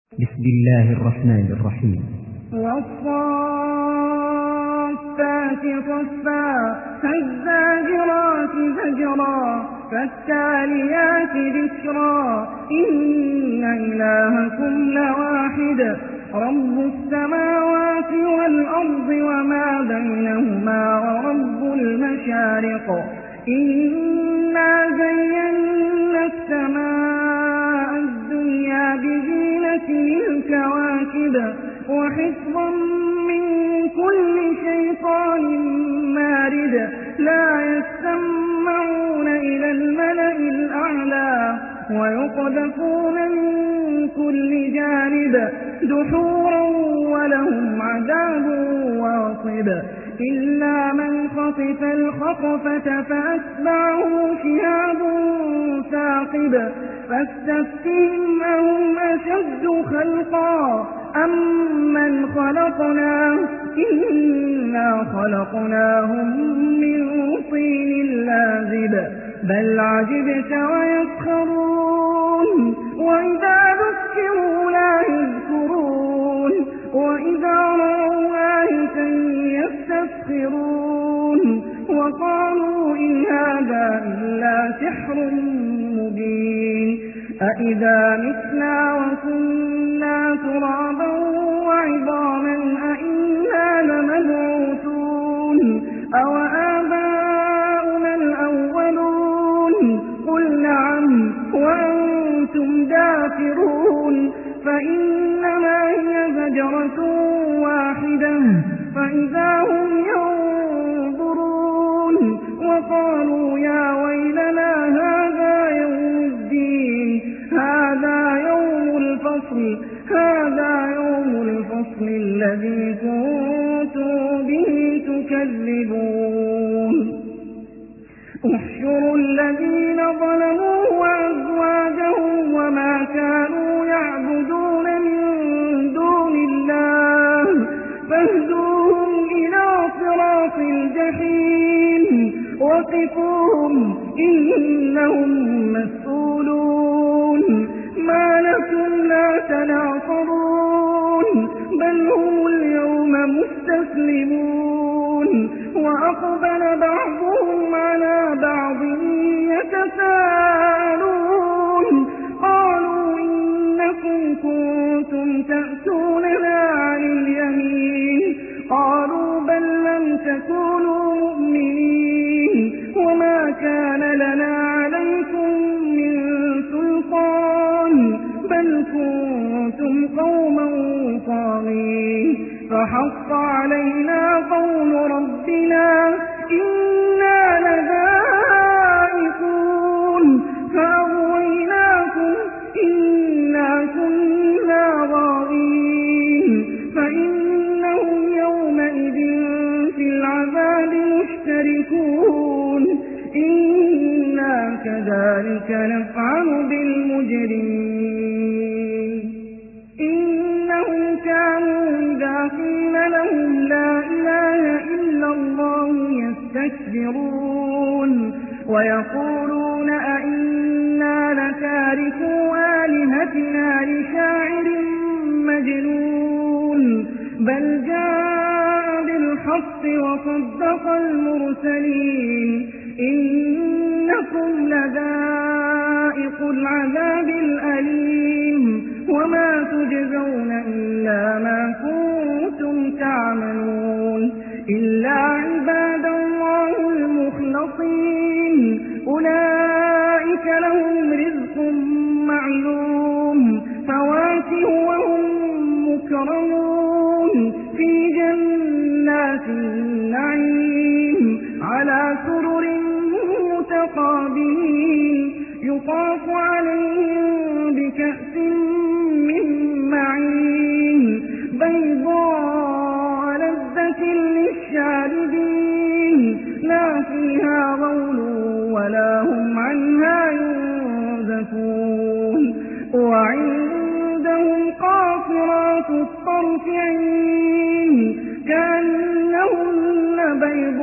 بسم الله الرحمن الرحيم. والصافات صفا فالزاجرات زجرا فالتاليات ذكرا إن إلهكم لواحد رب السماوات والأرض وما بينهما ورب المشارق إنا زينا السماء الدنيا بزينة الكواكب وحفظا من كل شيطان مارد لا يسمعون إلى الملأ الأعلى ويقذفون من كل جانب دحورا ولهم عذاب واصب إلا من خطف الخطفة فأتبعه شهاب ثاقب فاستفتهم أهم أشد خلقا أم من خلقنا إنا خلقناهم من طين لازب بل عجبت ويسخرون وإذا ذكروا لا يذكرون وإذا رأوا آية يستسخرون وقالوا إن هذا إلا سحر مبين أإذا متنا وكنا ترابا وعظاما أإنا لمبعوثون أو آباؤنا الأولون قل نعم وأنتم دافرون فإنما هي زجرة واحدة فإذا هم ينظرون وقالوا يا ويلنا هذا يوم الدين هذا يوم الفصل الذي كنتم به تكذبون احشروا الذين ظلموا وأزواجهم وما كانوا يعبدون من دون الله فاهدوهم إلى صراط الجحيم وقفوهم إنهم مسؤولون ما لكم لا تناصرون بل هم اليوم مستسلمون وأقبل بعضهم على بعض يتساءلون قالوا إنكم كنتم تأتوننا عن اليمين قالوا بل لم تكونوا مؤمنين وما كان لنا عليكم من سلطان بل كنتم قوما طاغين فحق علينا قول ربنا إنا لذائقون فأغويناكم إنا كنا غاوين فإنهم يومئذ في العذاب مشتركون إنا كذلك نفعل بالمجرمين إنهم كانوا إذا قيل لهم لا إله إلا الله يستكبرون ويقولون أئنا لتاركو آلهتنا لشاعر مجنون بل جاء بالحق وصدق المرسلين إنكم لذائق العذاب الأليم وما تجزون إلا ما كنتم تعملون إلا عباد الله المخلصين أولئك لهم رزق معلوم فواكه وهم مكرمون في جنات النعيم على سرر متقابلين يطاف عليهم بكأس من معين بيضاء لذة للشاربين لا فيها غول ولا هم عنها ينزفون وعندهم قاصرات الطرف عين كأنهن بيض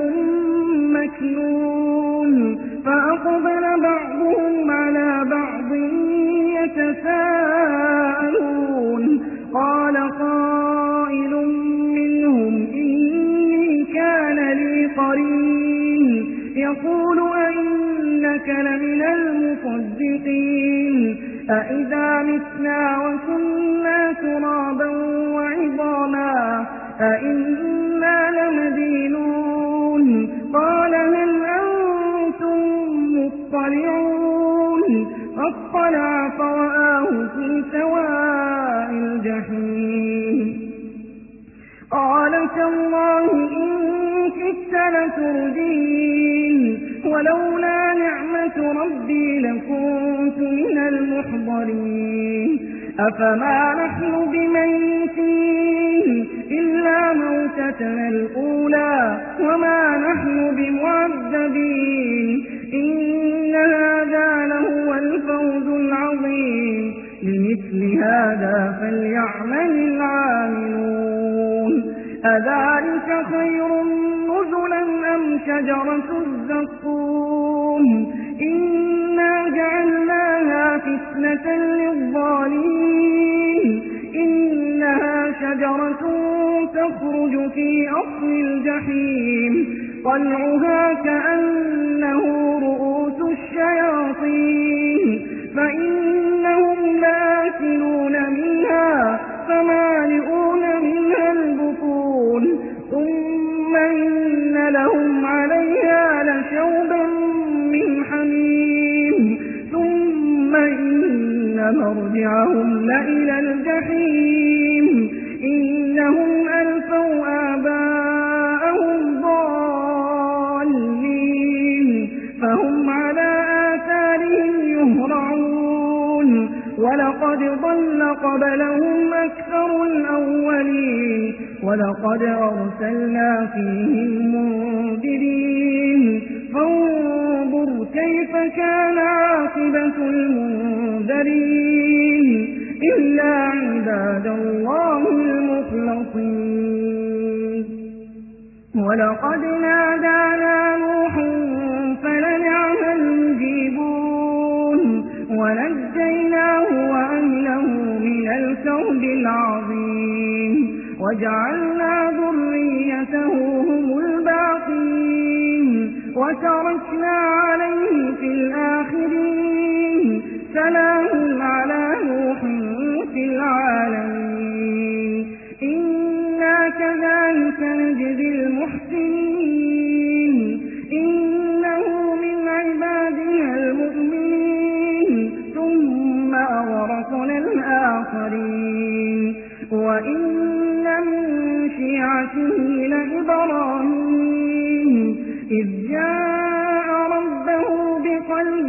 مكنون فأقبل بعضهم على بعض يتساءلون لمن المصدقين أإذا متنا وكنا ترابا وعظاما أإنا لمدينون قال هل أنتم مطلعون فاطلع فرآه في سواء الجحيم قال تالله إن كدت لتردين ولولا نعمة ربي لكنت من المحضرين أفما نحن بميتين إلا موتتنا الأولى وما نحن بمعذبين إن هذا لهو الفوز العظيم لمثل هذا فليعمل العاملون أذلك خير نزلا أم شجرة الزقوم إنا جعلناها فتنة للظالمين إنها شجرة تخرج في أصل الجحيم طلعها كأنه رؤوس الشياطين فإنهم لآكلون منها فمالئون منها البطون ثم إن لهم عليها لشوبا من حميم ثم إن مرجعهم لإلى الجحيم إنهم ألفوا آباءهم ضالين فهم على آثارهم يهرعون ولقد ضل قبلهم أكثر الأولين ولقد أرسلنا فيهم منذرين فانظر كيف كان عاقبة المنذرين إلا عباد الله المخلصين ولقد نادانا نوح فلنعم المجيبون ونجيناه وأهله من الكرب العظيم وجعلنا ذريته هم الباقين وتركنا عليه في الآخرين سلام على نوح في العالمين إنا كذلك نجزي المحسنين إنه من عبادنا المؤمنين ثم أغرقنا الآخرين وإن من شيعته لإبراهيم إذ جاء ربه بقلب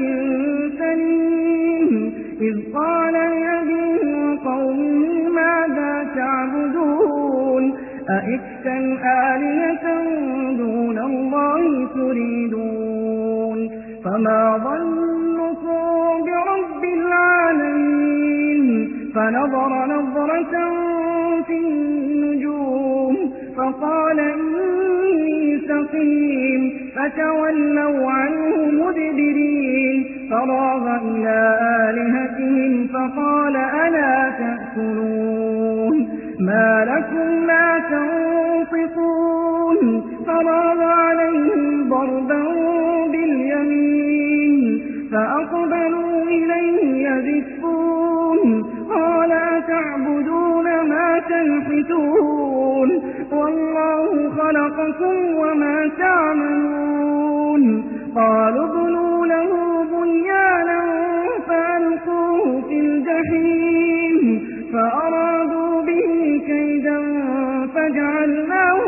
سليم إذ قال لأبيه وقومه ماذا تعبدون أئفكا آلهة دون الله تريدون فما ظنكم برب العالمين فنظر نظرة في النجوم فقال إني سقيم فتولوا عنه مدبرين فراغ إلى آلهتهم فقال ألا تأكلون ما لكم لا تنطقون فراغ عليهم ضربا باليمين فأقبلوا إليه يزفون قال أتعبدون ما تنحتون والله خلقكم وما تعملون قالوا ابنوا له بنيانا فألقوه في الجحيم فأرادوا به كيدا فجعلناه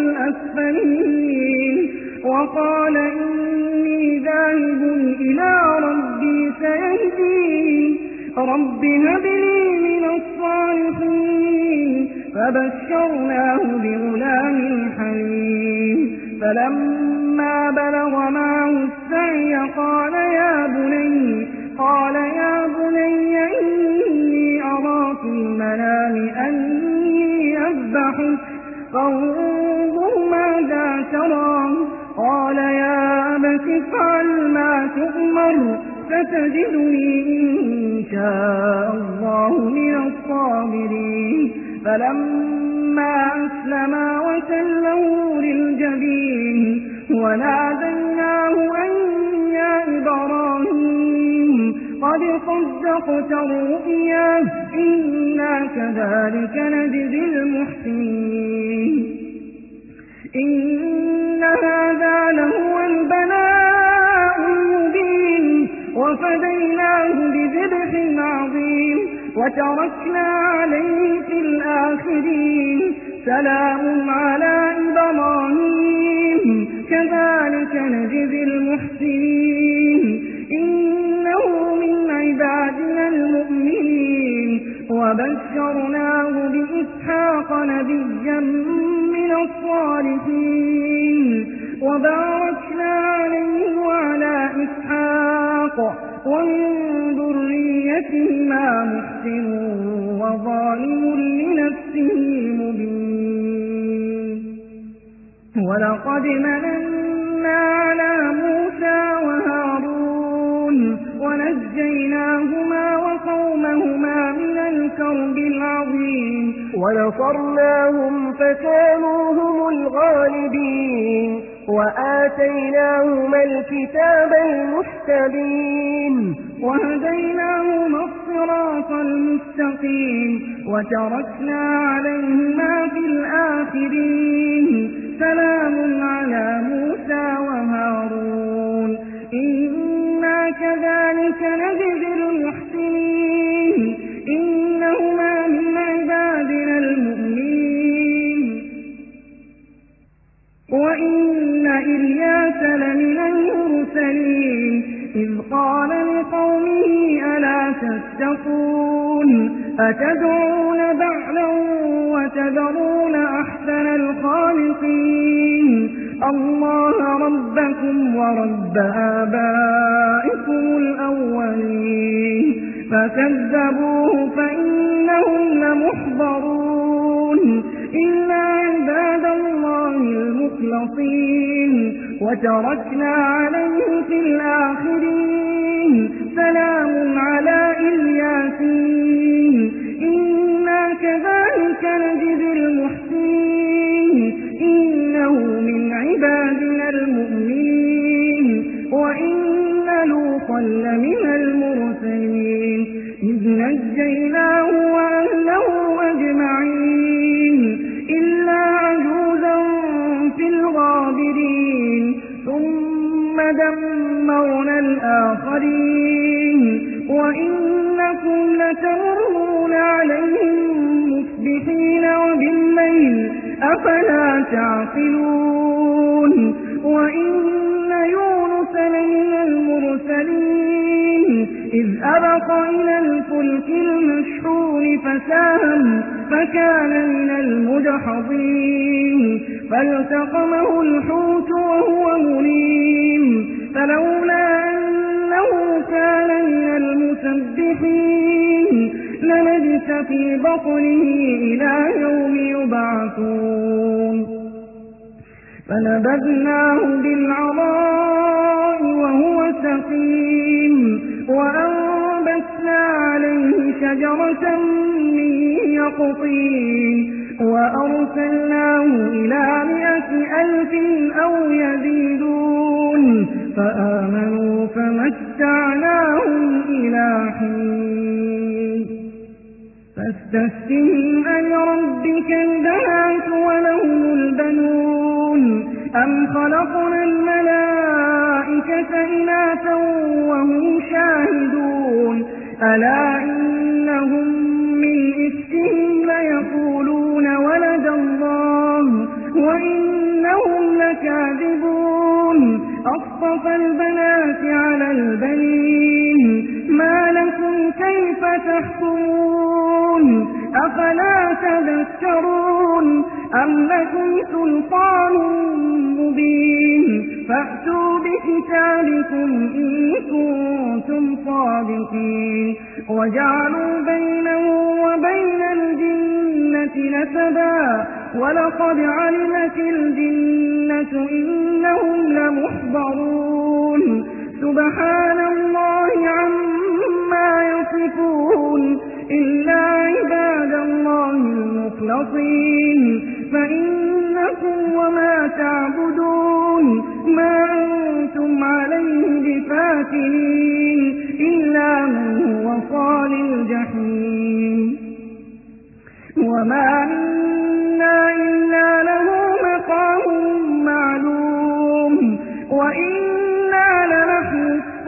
الأسفلين وقال إني ذاهب إلى ربي سيهدين رب هب لي من الصالحين فبشرناه بغلام حليم فلما بلغ معه السعي قال يا بني إني أرى في المنام أني أذبحك فانظر ماذا ترى قال يا أبت افعل ما تؤمر ستجدني إن شاء الله من الصابرين فلما أسلما وتله للجبين وناديناه أن يا إبراهيم لقد صدقت الرؤيا إنا كذلك نجزي المحسنين إن هذا لهو البلاء المبين وفديناه بذبح عظيم وتركنا عليه في الآخرين سلام على إبراهيم كذلك نجزي المحسنين إنه من عبادنا المؤمنين وبشرناه بإسحاق نبيا من الصالحين وباركنا عليه وعلى إسحاق ومن ذريتهما محسن وظالم لنفسه مبين ولقد مننا على موسى وهارون ونجيناهما وقومهما من الكرب العظيم ونصرناهم فكانوا هم الغالبين وآتيناهما الكتاب المستبين وهديناهما الصراط المستقيم وتركنا عليهما في الآخرين سلام على موسى وهارون إنا كذلك نجزي المحسنين إنهما من عبادنا المؤمنين وإن إلياس لمن المرسلين إذ قال لقومه ألا تتقون أتدعون بعلا وتذرون أحسن الخالقين الله ربكم ورب آبائكم الأولين فكذبوه فإنهم لمحضرون إلا عباد الله المخلصين وتركنا عليه في الآخرين سلام على الياسين إنا كذلك نجزي المحسنين إنه من عبادنا المؤمنين وإن لوطا لمن المرسلين إذ نجيناه وأهله أجمعين إلا عجوزا في الغابرين ثم دمرنا الآخرين وإنكم لتمرون عليهم مصبحين وبالليل أفلا تعقلون وإن يونس لمن المرسلين إذ أبق إلى الفلك المشحون فساهم فكان من المدحضين فالتقمه الحوت وهو مليم فلولا أنه كان من المسبحين للبث في بطنه إلى يوم يبعثون فنبذناه بالعراء وهو سقيم وأنبتنا عليه شجرة من يقطين وأرسلناه إلى 100,000 أو يزيدون فآمنوا فمتعناهم إلى حين فاستفتهم ألربك البنات ولهم البنون أم خلقنا الملائكة إناثا وهم شاهدون ألا إنهم من إفكهم ليقولون ولد الله وإنهم لكاذبون أصطفى البنات على البنين ما لكم كيف تحكمون أفلا تذكرون أم لكم سلطان مبين فأتوا بكتابكم إن كنتم صادقين وجعلوا بينه وبين الجنة نسبا ولقد علمت الجنة إنهم لمحضرون سبحان الله عما يصفون إلا عباد الله المخلصين فإنكم وما تعبدون ما أنتم عليه بفاتنين إلا من هو صال الجحيم وما منا إلا له مقام معلوم وإنا لنحن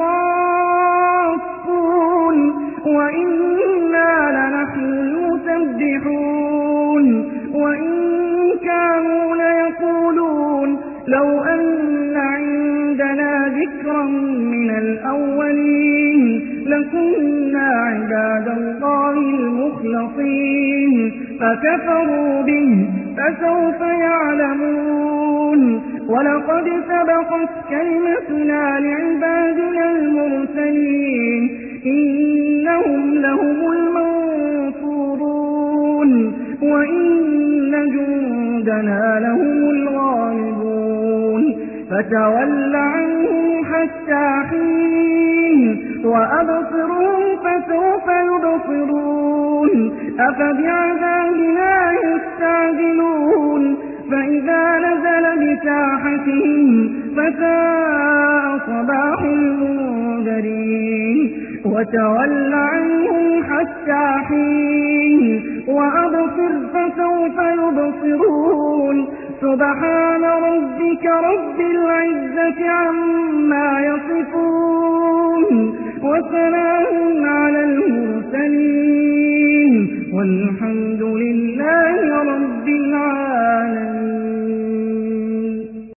الصافون وإنا لنحن المسبحون وإن كانوا ليقولون لو أن عندنا ذكرا من الأولين لكنا عباد الله المخلصين فكفروا به فسوف يعلمون ولقد سبقت كلمتنا لعبادنا المرسلين إنهم لهم المنصورون وإن جندنا لهم الغالبون فتول عنهم حتى حين وأبصرهم فسوف يبصرون أفبعذابنا يستعجلون فإذا نزل بساحتهم فساء صباح المنذرين وتول عنهم حتى حين وأبصر فسوف يبصرون سبحان ربك رب العزة عما يصفون وسلام على المرسلين والحمد لله